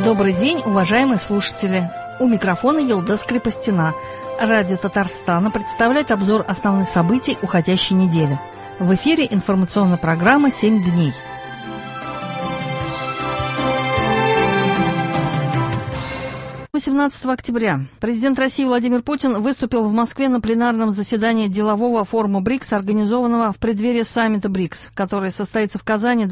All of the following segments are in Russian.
Добрый день, уважаемые слушатели! У микрофона Елда Скрипостина. Радио Татарстана представляет обзор основных событий уходящей недели. В эфире информационная программа «7 дней». 18 октября президент России Владимир Путин выступил в Москве на пленарном заседании делового форума БРИКС, организованного в преддверии саммита БРИКС, который состоится в Казани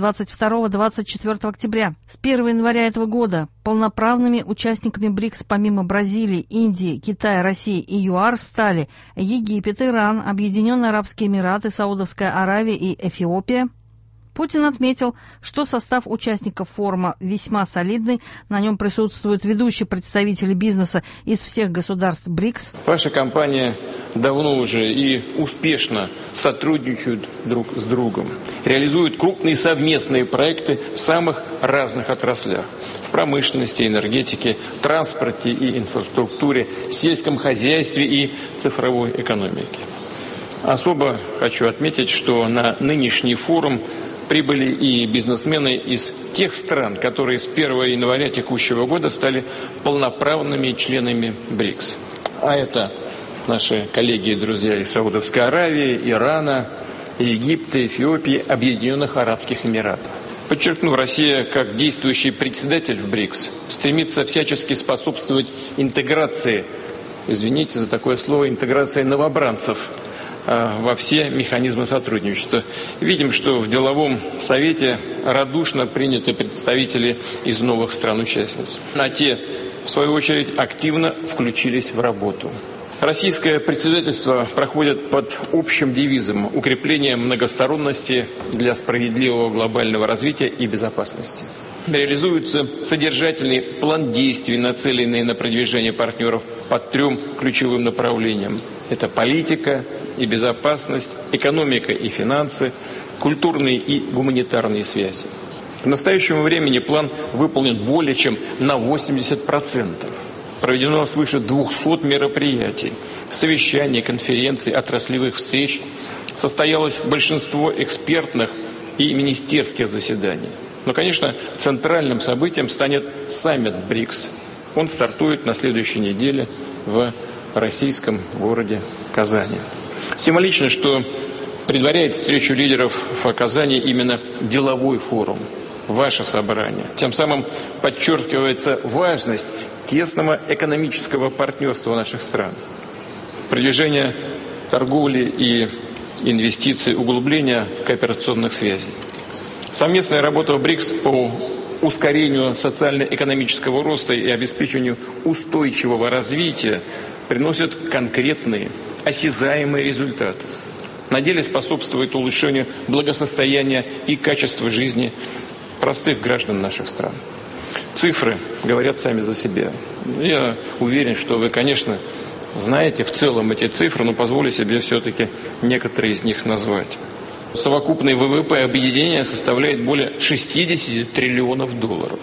22-24 октября. С 1 января этого года полноправными участниками БРИКС помимо Бразилии, Индии, Китая, России и ЮАР стали Египет, Иран, Объединенные Арабские Эмираты, Саудовская Аравия и Эфиопия. Путин отметил, что состав участников форума весьма солидный. На нем присутствуют ведущие представители бизнеса из всех государств БРИКС. Ваша компания давно уже и успешно сотрудничают друг с другом, реализуют крупные совместные проекты в самых разных отраслях. В промышленности, энергетике, транспорте и инфраструктуре, сельском хозяйстве и цифровой экономике. Особо хочу отметить, что на нынешний форум прибыли и бизнесмены из тех стран, которые с 1 января текущего года стали полноправными членами БРИКС. А это наши коллеги и друзья из Саудовской Аравии, Ирана, Египта, Эфиопии, Объединенных Арабских Эмиратов. Подчеркну, Россия, как действующий председатель в БРИКС, стремится всячески способствовать интеграции, извините за такое слово, интеграции новобранцев во все механизмы сотрудничества. Видим, что в деловом совете радушно приняты представители из новых стран-участниц. А те, в свою очередь, активно включились в работу. Российское председательство проходит под общим девизом укрепления многосторонности для справедливого глобального развития и безопасности. Реализуется содержательный план действий, нацеленный на продвижение партнеров по 3 ключевым направлениям. Это политика и безопасность, экономика и финансы, культурные и гуманитарные связи. К настоящему времени план выполнен более чем на 80%. Проведено свыше 200 мероприятий, совещаний, конференций, отраслевых встреч. Состоялось большинство экспертных и министерских заседаний. Но, конечно, центральным событием станет саммит БРИКС. Он стартует на следующей неделе в российском городе Казани. Символично, что предваряет встречу лидеров в Казани именно деловой форум, ваше собрание. Тем самым подчеркивается важность тесного экономического партнерства наших стран. Продвижение торговли и инвестиций, углубление кооперационных связей. Совместная работа в БРИКС по ускорению социально-экономического роста и обеспечению устойчивого развития приносит конкретные, осязаемые результаты. На деле способствует улучшению благосостояния и качества жизни простых граждан наших стран. Цифры говорят сами за себя. Я уверен, что вы, конечно, знаете в целом эти цифры, но позволю себе все-таки некоторые из них назвать. Совокупный ВВП объединения составляет более 60 триллионов долларов.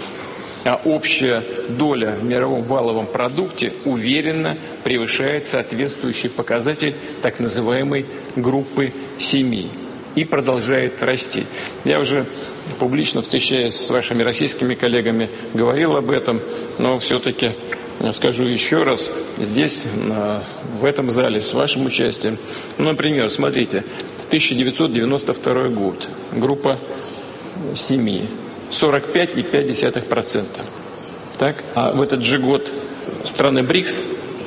А общая доля в мировом валовом продукте уверенно превышает соответствующий показатель так называемой группы 7 и продолжает расти. Я уже публично, встречаясь с вашими российскими коллегами, говорил об этом, но все-таки скажу еще раз, здесь, в этом зале, с вашим участием. Например, смотрите, 1992 год, группа 7, 45,5%. Так? А в этот же год страны БРИКС,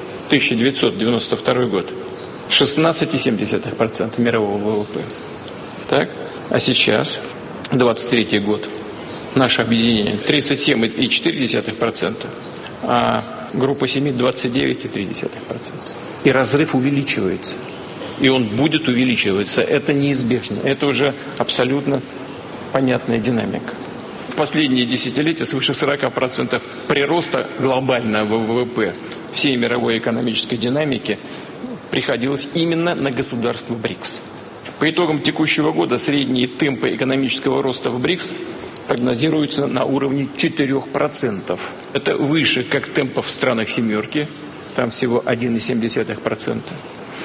1992 год, 16,7% мирового ВВП. Так? А сейчас, 23 год, наше объединение 37,4%, а группа 7 29,3%. И разрыв увеличивается. И он будет увеличиваться. Это неизбежно. Это уже абсолютно понятная динамика. В последние десятилетия свыше 40% прироста глобального ВВП всей мировой экономической динамики приходилось именно на государства БРИКС. По итогам текущего года средние темпы экономического роста в БРИКС прогнозируются на уровне 4%. Это выше как темпов в странах «семерки», там всего 1,7%.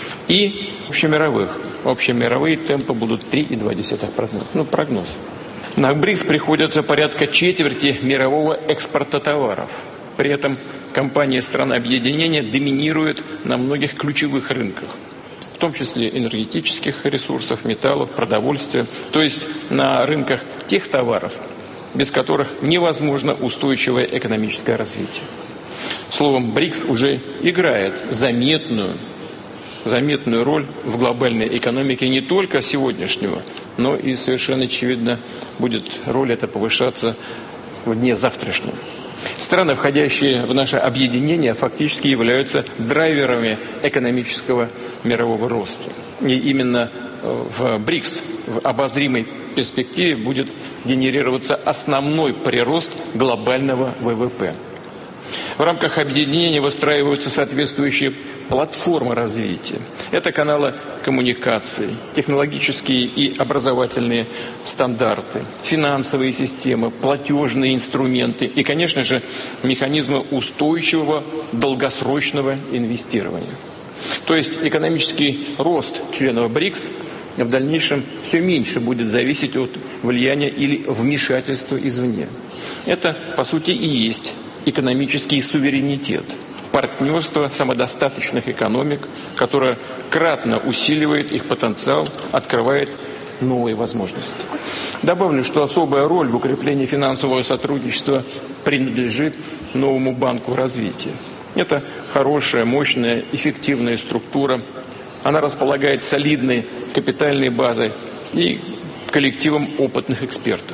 И общемировых. Общемировые темпы будут 3,2%. Прогноз. На БРИКС приходится порядка четверти мирового экспорта товаров. При этом компании стран объединения доминируют на многих ключевых рынках, в том числе энергетических ресурсов, металлов, продовольствия, то есть на рынках тех товаров, без которых невозможно устойчивое экономическое развитие. Словом, БРИКС уже играет заметную роль в глобальной экономике не только сегодняшнего, но и совершенно очевидно будет роль эта повышаться в дне завтрашнем. Страны, входящие в наше объединение, фактически являются драйверами экономического мирового роста. И именно в БРИКС в обозримой перспективе будет генерироваться основной прирост глобального ВВП. В рамках объединения выстраиваются соответствующие платформы развития. Это каналы коммуникаций, технологические и образовательные стандарты, финансовые системы, платежные инструменты и, конечно же, механизмы устойчивого долгосрочного инвестирования. То есть экономический рост членов БРИКС в дальнейшем все меньше будет зависеть от влияния или вмешательства извне. Это, по сути, и есть экономический суверенитет, партнерство самодостаточных экономик, которое кратно усиливает их потенциал, открывает новые возможности. Добавлю, что особая роль в укреплении финансового сотрудничества принадлежит новому банку развития. Это хорошая, мощная, эффективная структура. Она располагает солидной капитальной базой и коллективом опытных экспертов.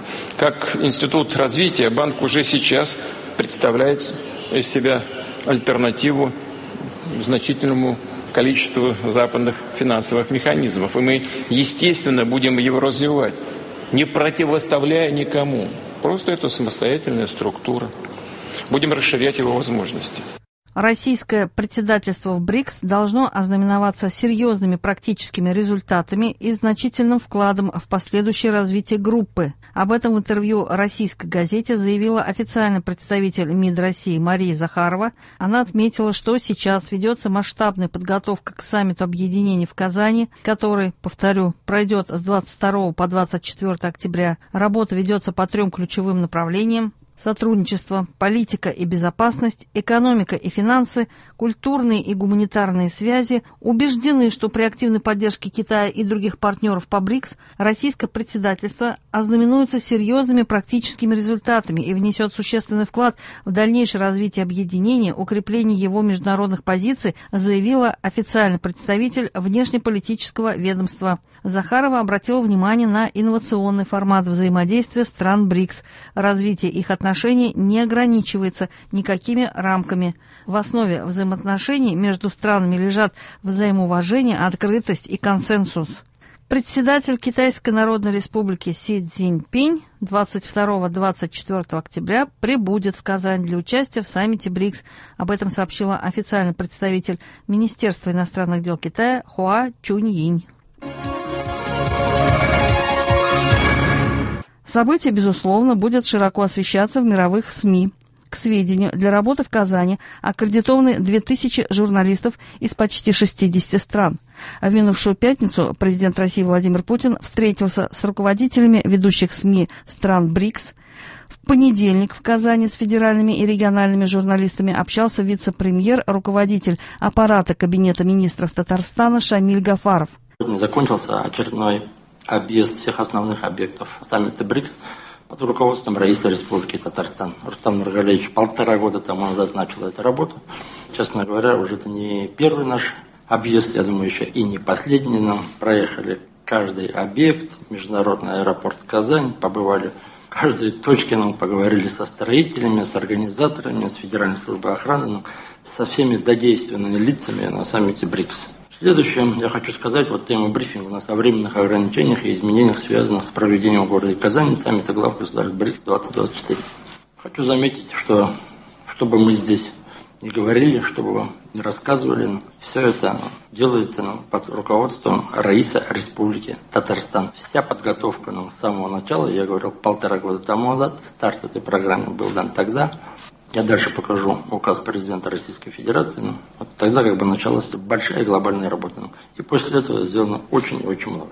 Как институт развития, банк уже сейчас представляет из себя альтернативу значительному количеству западных финансовых механизмов. И мы, естественно, будем его развивать, не противоставляя никому. Просто это самостоятельная структура. Будем расширять его возможности. Российское председательство в БРИКС должно ознаменоваться серьезными практическими результатами и значительным вкладом в последующее развитие группы. Об этом в интервью российской газете заявила официальный представитель МИД России Мария Захарова. Она отметила, что сейчас ведется масштабная подготовка к саммиту объединения в Казани, который, повторю, пройдет с 22 по 24 октября. Работа ведется по 3 ключевым направлениям: сотрудничество, политика и безопасность, экономика и финансы, культурные и гуманитарные связи. Убеждены, что при активной поддержке Китая и других партнеров по БРИКС российское председательство ознаменуется серьезными практическими результатами и внесет существенный вклад в дальнейшее развитие объединения, укрепление его международных позиций, заявила официальный представитель внешнеполитического ведомства. Захарова обратила внимание на инновационный формат взаимодействия стран БРИКС. Развитие их отношений не ограничивается никакими рамками. В основе взаимоотношений между странами лежат взаимоуважение, открытость и консенсус. Председатель Китайской Народной Республики Си Цзиньпинь 22-24 октября прибудет в Казань для участия в саммите БРИКС. Об этом сообщила официальный представитель Министерства иностранных дел Китая Хуа Чуньинь. Событие, безусловно, будет широко освещаться в мировых СМИ. К сведению, для работы в Казани аккредитованы 2000 журналистов из почти 60 стран. В минувшую пятницу президент России Владимир Путин встретился с руководителями ведущих СМИ стран БРИКС. В понедельник в Казани с федеральными и региональными журналистами общался вице-премьер, руководитель аппарата Кабинета министров Татарстана Шамиль Гафаров. Сегодня закончился очередной объезд всех основных объектов саммита БРИКС под руководством Раиса Республики Татарстан. Рустам Нургалиевич 1,5 года тому назад начал эту работу. Честно говоря, уже это не первый наш объезд, я думаю, еще и не последний. Нам проехали каждый объект, международный аэропорт Казань, побывали в каждой точке, нам поговорили со строителями, с организаторами, с Федеральной службой охраны, со всеми задействованными лицами на саммите БРИКС. Следующее, я хочу сказать, вот тема брифинга у нас о временных ограничениях и изменениях, связанных с проведением в городе Казани саммита глав государств БРИКС 2024. Хочу заметить, что бы мы здесь не говорили, что бы вам не рассказывали, все это делается под руководством Раиса Республики Татарстан. Вся подготовка с самого начала, я говорил 1,5 года тому назад, старт этой программы был дан тогда. Я дальше покажу указ президента Российской Федерации. Вот тогда началась большая глобальная работа. И после этого сделано очень и очень много.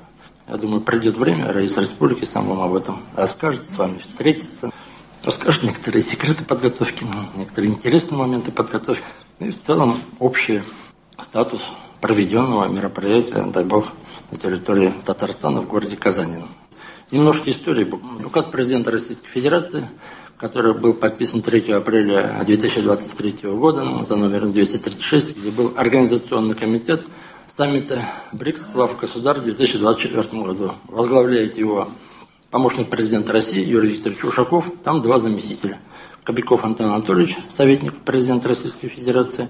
Я думаю, придет время, Раиса Республики сам вам об этом расскажет, с вами встретится, расскажет некоторые секреты подготовки, некоторые интересные моменты подготовки. И в целом общий статус проведенного мероприятия, дай бог, на территории Татарстана в городе Казани. Немножко истории. Указ президента Российской Федерации, который был подписан 3 апреля 2023 года за номером 236, где был Организационный комитет саммита БРИКС глав государств в 2024 году. Возглавляет его помощник президента России Юрий Викторович Ушаков, там 2 заместителя. Кобяков Антон Анатольевич, советник президента Российской Федерации,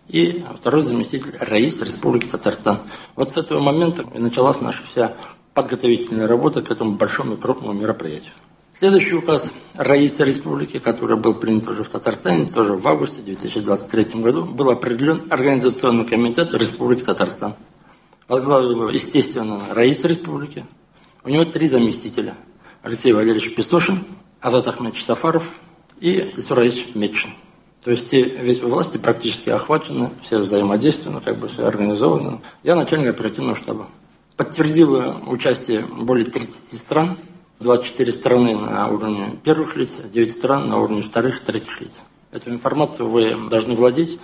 и 2-й заместитель Раис Республики Татарстан. Вот с этого момента и началась наша вся подготовительная работа к этому большому и крупному мероприятию. Следующий указ Раиса Республики, который был принят уже в Татарстане, тоже в августе 2023 году, был определен Организационный комитет Республики Татарстан. Возглавил его, естественно, Раис Республики. У него 3 заместителя. Алексей Валерьевич Песошин, Азат Ахмедович Сафаров и Исураевич Мечин. То есть все ведь власти практически охвачены, все взаимодействуют, все организовано. Я начальник оперативного штаба. Подтвердила участие более 30 стран, 24 страны на уровне первых лиц, 9 стран на уровне вторых и третьих лиц. Эту информацию вы должны владеть.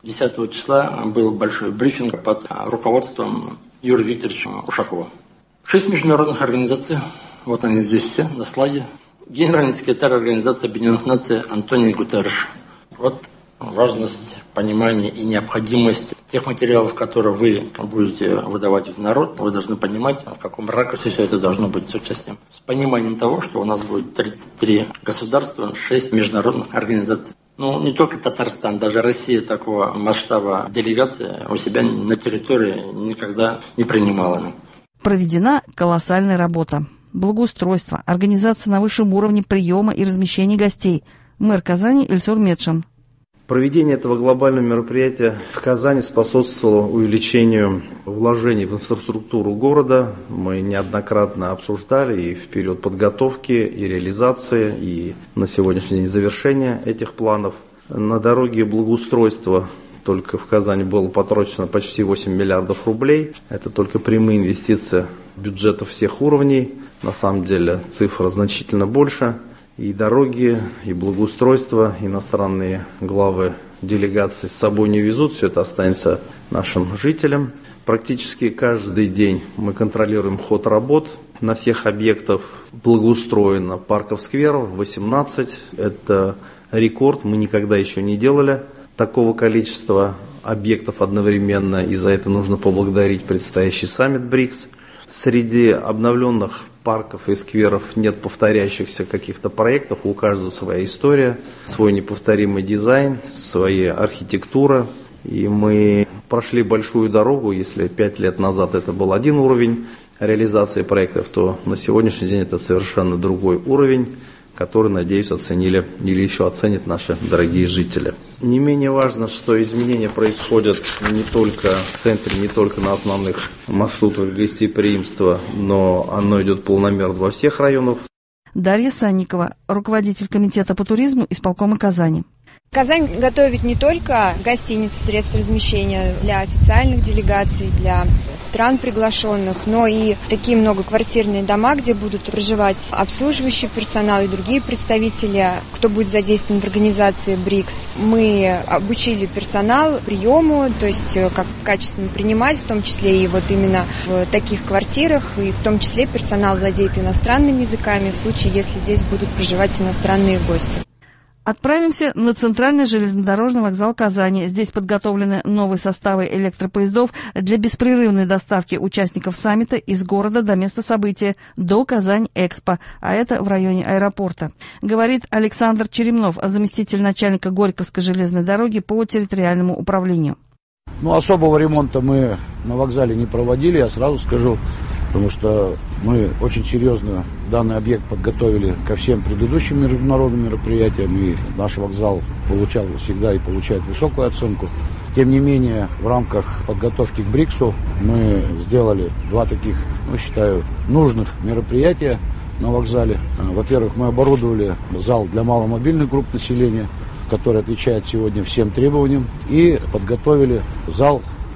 10 числа был большой брифинг под руководством Юрия Викторовича Ушакова. 6 международных организаций, вот они здесь все на слайде. Генеральный секретарь Организации Объединенных Наций Антонио Гутерриш. Вот важность, понимание и необходимость тех материалов, которые вы будете выдавать в народ, вы должны понимать, в каком ракурсе все это должно быть с участием. С пониманием того, что у нас будет 33 государства, 6 международных организаций. Ну, не только Татарстан, даже Россия такого масштаба делегации у себя на территории никогда не принимала. Проведена колоссальная работа. Благоустройство, организация на высшем уровне приема и размещения гостей. Мэр Казани Ильсур Медшин. Проведение этого глобального мероприятия в Казани способствовало увеличению вложений в инфраструктуру города. Мы неоднократно обсуждали и в период подготовки, и реализации, и на сегодняшний день завершения этих планов. На дороге благоустройства только в Казани было потрачено почти 8 миллиардов рублей. Это только прямые инвестиции бюджетов всех уровней. На самом деле цифра значительно больше. И дороги, и благоустройство, иностранные главы делегаций с собой не везут, все это останется нашим жителям. Практически каждый день мы контролируем ход работ. На всех объектах благоустроено парков, скверов 18. Это рекорд, мы никогда еще не делали такого количества объектов одновременно, и за это нужно поблагодарить предстоящий саммит БРИКС. Среди обновленных парков и скверов нет повторяющихся каких-то проектов, у каждого своя история, свой неповторимый дизайн, своя архитектура. И мы прошли большую дорогу, если 5 лет назад это был один уровень реализации проектов, то на сегодняшний день это совершенно другой уровень, который, надеюсь, оценили или еще оценят наши дорогие жители. Не менее важно, что изменения происходят не только в центре, не только на основных маршрутах гостеприимства, но оно идет полномерно во всех районах. Дарья Санникова, руководитель комитета по туризму исполкома Казани. Казань готовит не только гостиницы, средства размещения для официальных делегаций, для стран приглашенных, но и такие многоквартирные дома, где будут проживать обслуживающий персонал и другие представители, кто будет задействован в организации БРИКС. Мы обучили персонал приему, то есть как качественно принимать, в том числе и вот именно в таких квартирах, и в том числе персонал владеет иностранными языками в случае, если здесь будут проживать иностранные гости. Отправимся на центральный железнодорожный вокзал Казани. Здесь подготовлены новые составы электропоездов для беспрерывной доставки участников саммита из города до места события, до Казань-Экспо, а это в районе аэропорта. Говорит Александр Черемнов, заместитель начальника Горьковской железной дороги по территориальному управлению. Особого ремонта мы на вокзале не проводили, я сразу скажу, потому что мы очень серьезно данный объект подготовили ко всем предыдущим международным мероприятиям, и наш вокзал получал всегда и получает высокую оценку. Тем не менее, в рамках подготовки к БРИКСу мы сделали 2 таких, считаю, нужных мероприятия на вокзале. Во-первых, мы оборудовали зал для маломобильных групп населения, который отвечает сегодня всем требованиям, и подготовили зал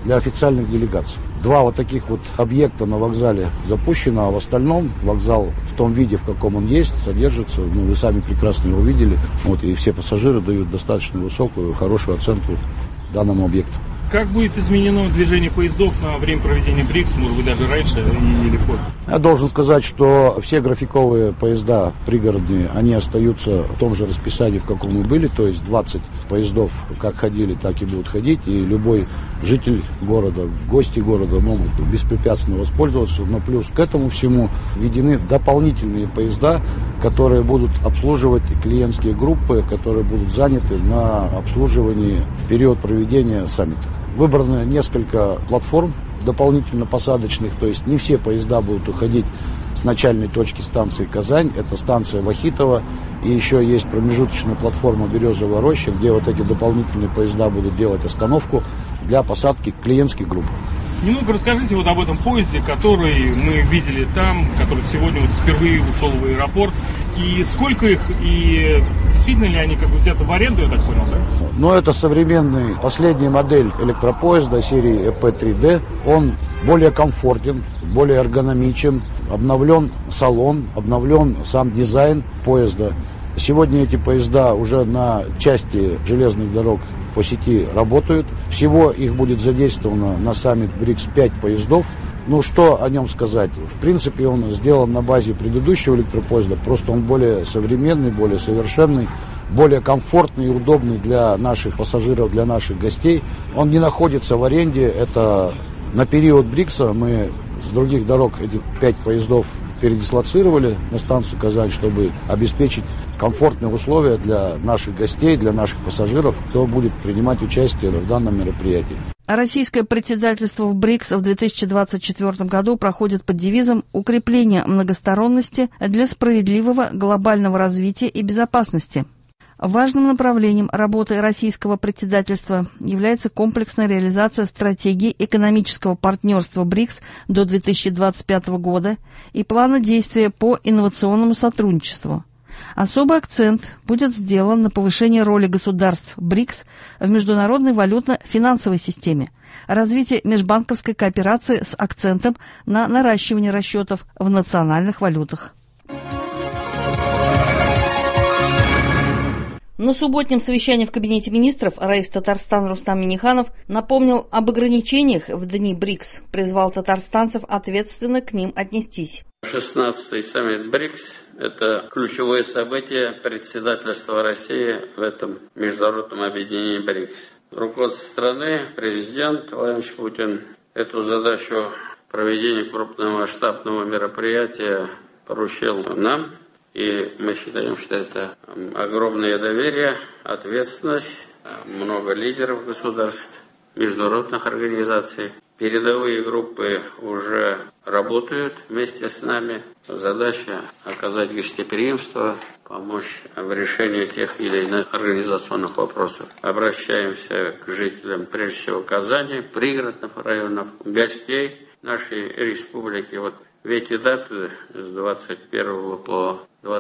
для официальных делегаций. 2 вот таких вот объекта на вокзале запущено, а в остальном вокзал в том виде, в каком он есть, содержится. Ну, вы сами прекрасно его видели. Вот, и все пассажиры дают достаточно высокую, хорошую оценку данному объекту. Как будет изменено движение поездов на время проведения БРИКС, может быть, даже раньше или позже? Я должен сказать, что все графиковые поезда пригородные, они остаются в том же расписании, в каком и были, то есть 20 поездов как ходили, так и будут ходить, и любой житель города, гости города могут беспрепятственно воспользоваться, но плюс к этому всему введены дополнительные поезда, которые будут обслуживать клиентские группы, которые будут заняты на обслуживании в период проведения саммита. Выбрано несколько платформ дополнительно посадочных, то есть не все поезда будут уходить с начальной точки станции Казань, это станция Вахитова, и еще есть промежуточная платформа Березовая роща, где вот эти дополнительные поезда будут делать остановку для посадки клиентских групп. Немного расскажите вот об этом поезде, который мы видели там, который сегодня вот впервые ушел в аэропорт. И сколько их, и действительно ли они как бы взяты в аренду, я так понял, да? Ну, это современный, последняя модель электропоезда серии EP3D. Он более комфортен, более эргономичен, обновлен салон, обновлен сам дизайн поезда. Сегодня эти поезда уже на части железных дорог по сети работают. Всего их будет задействовано на саммит БРИКС 5 поездов. Ну, что о нем сказать? В принципе, он сделан на базе предыдущего электропоезда, просто он более современный, более совершенный, более комфортный и удобный для наших пассажиров, для наших гостей. Он не находится в аренде, это на период БРИКСа мы с других дорог эти 5 поездов передислоцировали на станцию Казань, чтобы обеспечить комфортные условия для наших гостей, для наших пассажиров, кто будет принимать участие в данном мероприятии. Российское председательство в БРИКС в 2024 году проходит под девизом «Укрепление многосторонности для справедливого глобального развития и безопасности». Важным направлением работы российского председательства является комплексная реализация стратегии экономического партнерства БРИКС до 2025 года и плана действия по инновационному сотрудничеству. Особый акцент будет сделан на повышение роли государств БРИКС в международной валютно-финансовой системе, развитие межбанковской кооперации с акцентом на наращивание расчетов в национальных валютах. На субботнем совещании в Кабинете министров раис Татарстана Рустам Минниханов напомнил об ограничениях в дни БРИКС, призвал татарстанцев ответственно к ним отнестись. 16-й саммит БРИКС – это ключевое событие председательства России в этом международном объединении БРИКС. Руководство страны, президент Владимир Путин эту задачу проведения крупного масштабного мероприятия поручил нам. И мы считаем, что это огромное доверие, ответственность, много лидеров государств, международных организаций. Передовые группы уже работают вместе с нами. Задача оказать гостеприимство, помочь в решении тех или иных организационных вопросов. Обращаемся к жителям, прежде всего, Казани, пригородных районов, гостей нашей республики. Вот в эти даты с 21 по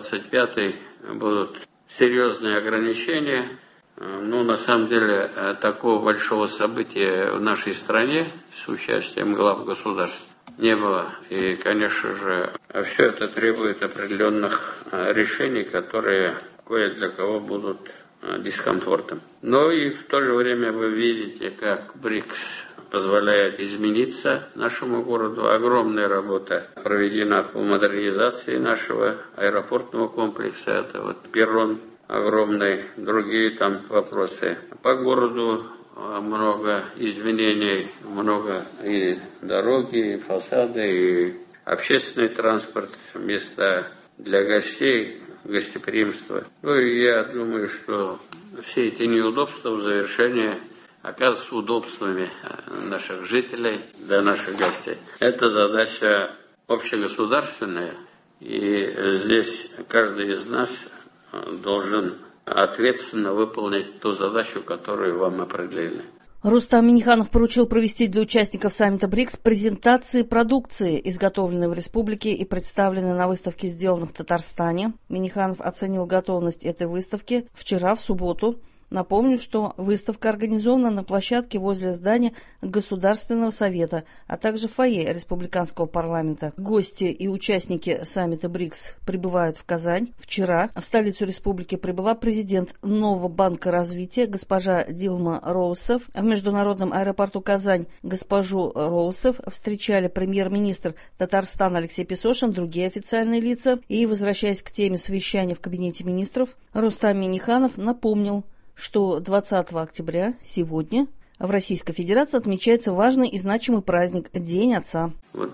25 будут серьезные ограничения. Ну, на самом деле, такого большого события в нашей стране с участием глав государств не было. И, конечно же, все это требует определенных решений, которые кое для кого будут дискомфортом. Но и в то же время вы видите, как БРИКС позволяет измениться нашему городу. Огромная работа проведена по модернизации нашего аэропортного комплекса. Это вот перрон огромный, другие там вопросы. По городу много изменений, много и дороги, и фасады, и общественный транспорт, места для гостей, гостеприимства. Ну и я думаю, что все эти неудобства в завершении оказываются удобствами наших жителей, для наших гостей. Это задача общегосударственная, и здесь каждый из нас должен ответственно выполнить ту задачу, которую вам определили. Рустам Минниханов поручил провести для участников саммита БРИКС презентации продукции, изготовленной в республике и представленной на выставке, сделанной в Татарстане. Минниханов оценил готовность этой выставки вчера, в субботу, Напомню, что выставка организована на площадке возле здания Государственного совета, а также фойе Республиканского парламента. Гости и участники саммита БРИКС прибывают в Казань. Вчера в столицу республики прибыла президент Нового банка развития госпожа Дилма Роусов. В международном аэропорту Казань госпожу Роусов встречали премьер-министр Татарстана Алексей Песошин, другие официальные лица. И, возвращаясь к теме совещания в кабинете министров, Рустам Минниханов напомнил, что 20 октября, сегодня, в Российской Федерации отмечается важный и значимый праздник – День Отца. Вот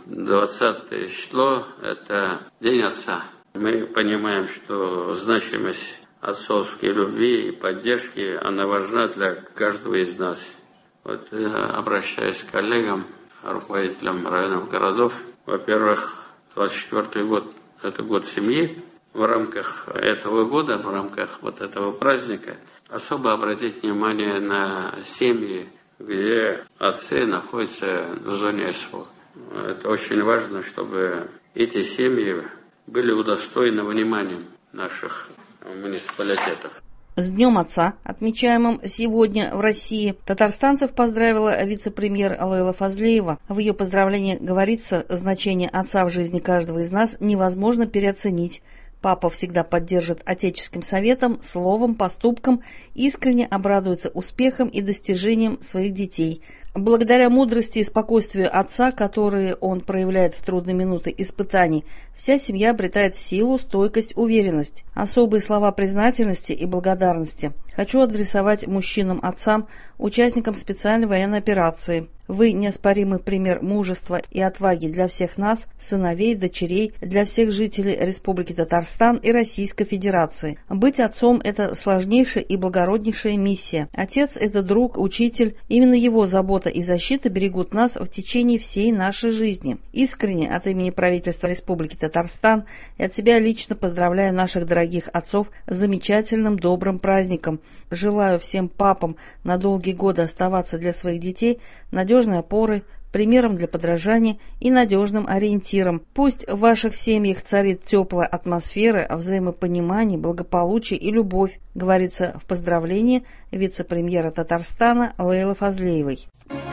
20 число – это День Отца. Мы понимаем, что значимость отцовской любви и поддержки, она важна для каждого из нас. Вот обращаясь к коллегам, руководителям районов, городов, во-первых, 24-й год – это год семьи. В рамках этого года, в рамках вот этого праздника, особо обратить внимание на семьи, где отцы находятся в зоне СВО. Это очень важно, чтобы эти семьи были удостоены внимания наших муниципалитетов. С Днем Отца, отмечаемым сегодня в России, татарстанцев поздравила вице-премьер Лейла Фазлеева. В ее поздравлении говорится, значение отца в жизни каждого из нас невозможно переоценить. Папа всегда поддержит отеческим советом, словом, поступком, искренне обрадуется успехам и достижениям своих детей. Благодаря мудрости и спокойствию отца, которые он проявляет в трудные минуты испытаний, вся семья обретает силу, стойкость, уверенность. Особые слова признательности и благодарности хочу адресовать мужчинам-отцам, участникам специальной военной операции. Вы неоспоримый пример мужества и отваги для всех нас, сыновей, дочерей, для всех жителей Республики Татарстан и Российской Федерации. Быть отцом – это сложнейшая и благороднейшая миссия. Отец – это друг, учитель. Именно его забота и защита берегут нас в течение всей нашей жизни. Искренне от имени правительства Республики Татарстан и от себя лично поздравляю наших дорогих отцов с замечательным добрым праздником. Желаю всем папам на долгие годы оставаться для своих детей надежной опорой, примером для подражания и надежным ориентиром. Пусть в ваших семьях царит теплая атмосфера взаимопонимания, благополучия и любовь, говорится в поздравлении вице-премьера Татарстана Лейлы Фазлеевой.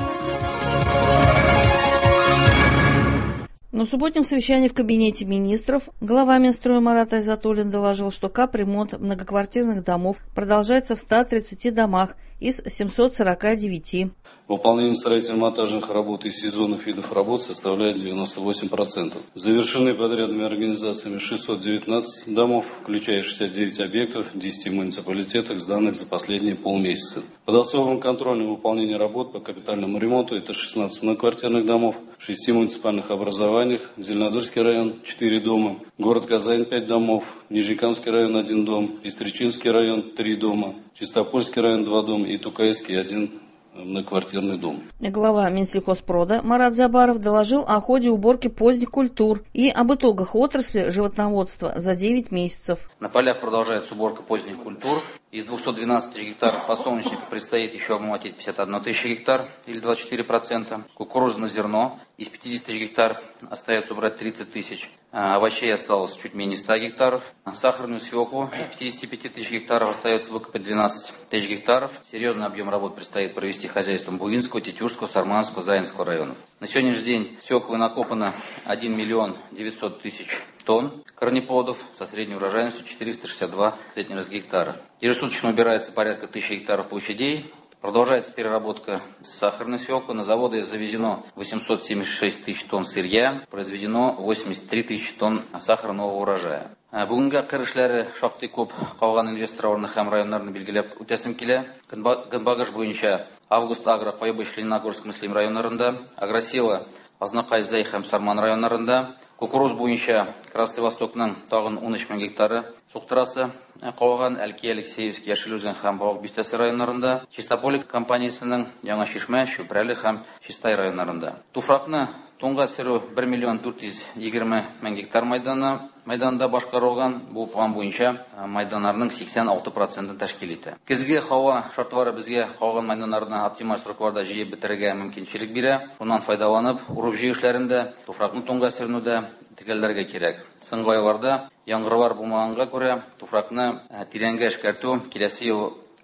На субботнем совещании в кабинете министров глава Минстроя Марат Айзатуллин доложил, что капремонт многоквартирных домов продолжается в 130 домах из 749. Выполнение строительно-монтажных работ и сезонных видов работ составляет 98%. Завершены подрядными организациями 619 домов, включая 69 объектов в 10 муниципалитетах, сданных за последние полмесяца. Под особым контролем выполнения работ по капитальному ремонту это 16 многоквартирных домов, в 6 муниципальных образованиях: Зеленодольский район 4 дома, город Казань 5 домов, Нижнекамский район 1 дом, Пестричинский район 3 дома, Чистопольский район 2 дома и Тукайский 1 многоквартирный дом. Глава Минсельхозпрода Марат Зябаров доложил о ходе уборки поздних культур и об итогах отрасли животноводства за 9 месяцев. На полях продолжается уборка поздних культур. Из 212 тысяч гектаров подсолнечника предстоит еще обмолотить 51 тысяча гектар, или 24%. Кукуруза на зерно из 50 тысяч гектар остается убрать 30 тысяч. Овощей осталось чуть менее 100 гектаров. Сахарную свеклу из 55 тысяч гектаров остается выкопать 12 тысяч гектаров. Серьезный объем работ предстоит провести хозяйством Буинского, Тетюшского, Сарманского, Заинского районов. На сегодняшний день свеклы накопано 1 миллион 900 тысяч тонн корнеплодов со средней урожайностью 462 центнера с гектара. Ежесуточно убирается порядка 1000 гектаров площадей. Продолжается переработка сахарной свеклы. На заводы завезено 876 тысяч тонн сырья, произведено 83 тысячи тонн сахарного урожая. Бүгінгі қыр ішлері шақты көп қалған инвестор орны һәм районларны белгіләп үтәсем килә. Көнбагыш буенча Август Агро, Койбыш, Лениногорск, Муслим районнарында, Агросила, Азнакай, Зай һәм Сарман районнарында, Кукуруз буенча Красный Востокның тагын 13 мең гектары суктырасы калган, Әлки, Алексеевский, Яшел-Үзән һәм Балык Бистәсе районнарында, Чистополик компаниясының Яңа Шишмә, Чүпрәле һәм Чистай районнарында. Туфракны Тонга сөрү 1 миллион 420 мең гектар майданда башкарылган. Бу план буенча майданнарның 86% тәшкил итә. Көзге һава шартлары безгә калган майданнарны оптималь срокларда җыеп бетерергә мөмкинчелек бирә. Шуннан файдаланып, урып-җыю эшләрендә туфракны тонга сөрүдә төгәлләргә кирәк. Соңгы айларда яңгырлар булмаганга күрә туфракны тирәнгә эшкәртү киләсе ел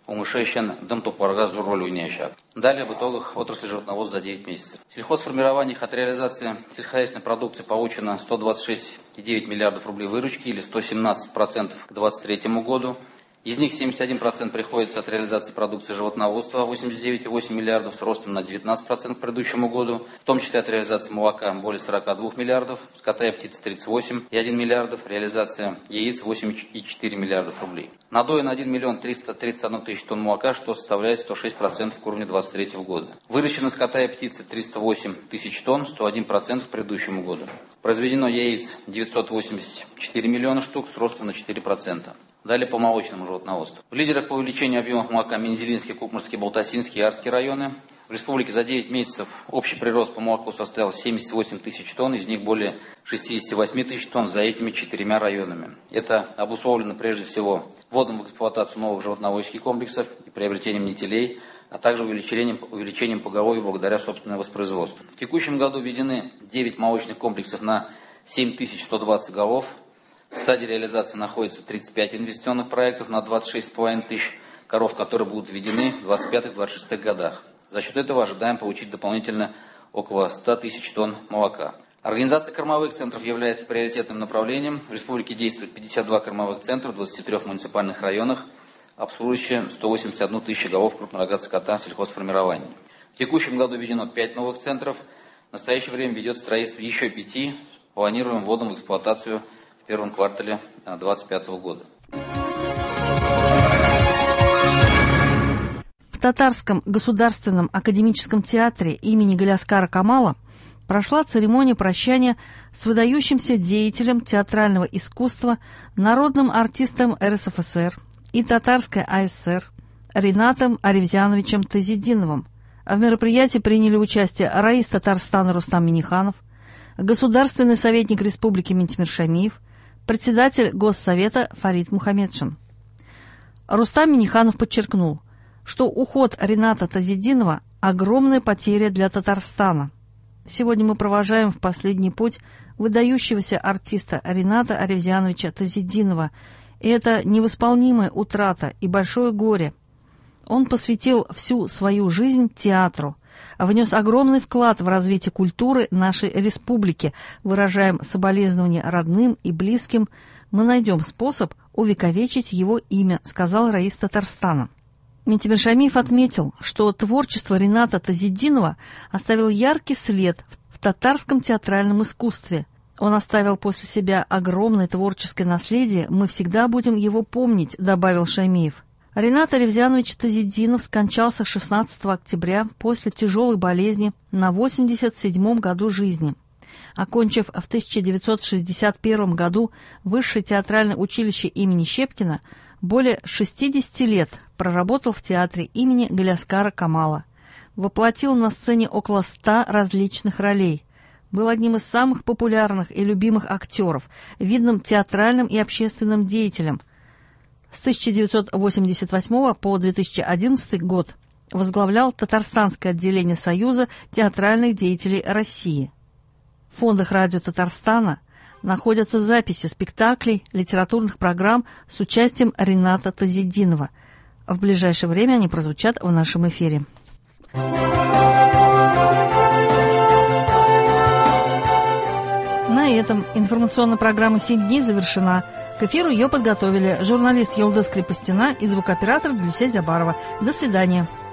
умышещен дым тупорга зуролю нящак. Далее в итогах отрасли животноводства за 9 месяцев. В сельхозформированиях от реализации сельскохозяйственной продукции получено 126,9 миллиардов рублей выручки или 117% к 2023 году. Из них 71% приходится от реализации продукции животноводства, 89,8 миллиардов с ростом на 19% к предыдущему году, в том числе от реализации молока более 42 миллиардов, скота и птицы 38,1 миллиардов, реализация яиц 8,4 миллиардов рублей. Надоено 1 миллион 331 тысяч тонн молока, что составляет 106% к уровню 2023 года. Выращено скота и птицы 308 тысяч тонн, 101% к предыдущему году. Произведено яиц 984 миллиона штук с ростом на 4%. Далее по молочному животноводству. В лидерах по увеличению объемов молока Мензелинский, Кукмарский, Балтасинский и Арский районы. В республике за 9 месяцев общий прирост по молоку составил 78 тысяч тонн, из них более 68 тысяч тонн за этими 4 районами. Это обусловлено прежде всего вводом в эксплуатацию новых животноводческих комплексов и приобретением нетелей, а также увеличением поголовья благодаря собственному воспроизводству. В текущем году введены 9 молочных комплексов на 7120 голов. В стадии реализации находится 35 инвестиционных проектов на 26,5 тысяч коров, которые будут введены в 2025-2026 годах. За счет этого ожидаем получить дополнительно около 100 тысяч тонн молока. Организация кормовых центров является приоритетным направлением. В республике действует 52 кормовых центра в 23 муниципальных районах, обслуживающие 181 тысячу голов крупнорогатого скота сельхозформирований. В текущем году введено 5 новых центров. В настоящее время ведет строительство еще 5, планируем вводом в эксплуатацию в первом квартале 2025 года. В Татарском государственном академическом театре имени Галяскара Камала прошла церемония прощания с выдающимся деятелем театрального искусства, народным артистом РСФСР и Татарской АСР Ринатом Аревзяновичем Тазидиновым. В мероприятии приняли участие раис Татарстана Рустам Минниханов, государственный советник Республики Ментимир Шамиев, председатель Госсовета Фарид Мухамедшин. Рустам Минниханов подчеркнул, что уход Рината Тазидинова – огромная потеря для Татарстана. Сегодня мы провожаем в последний путь выдающегося артиста Рината Аревзяновича Тазидинова, и это невосполнимая утрата и большое горе. Он посвятил всю свою жизнь театру, внес огромный вклад в развитие культуры нашей республики. Выражаем соболезнования родным и близким. Мы найдем способ увековечить его имя, сказал раис Татарстана. Ментимир Шамиев отметил, что творчество Рината Тазидинова оставило яркий след в татарском театральном искусстве. Он оставил после себя огромное творческое наследие, мы всегда будем его помнить, добавил Шамиев. Ринат Аревзянович Тазидинов скончался 16 октября после тяжелой болезни на 87-м году жизни. Окончив в 1961 году Высшее театральное училище имени Щепкина, более 60 лет проработал в театре имени Галяскара Камала. Воплотил на сцене около 100 различных ролей. Был одним из самых популярных и любимых актеров, видным театральным и общественным деятелем. С 1988 по 2011 год возглавлял Татарстанское отделение Союза театральных деятелей России. В фондах радио Татарстана находятся записи спектаклей, литературных программ с участием Рината Тазидинова. В ближайшее время они прозвучат в нашем эфире. На этом информационная программа «7 дней» завершена. К эфиру ее подготовили журналист Елдыс Крепостина и звукооператор Гюльсия Зябарова. До свидания.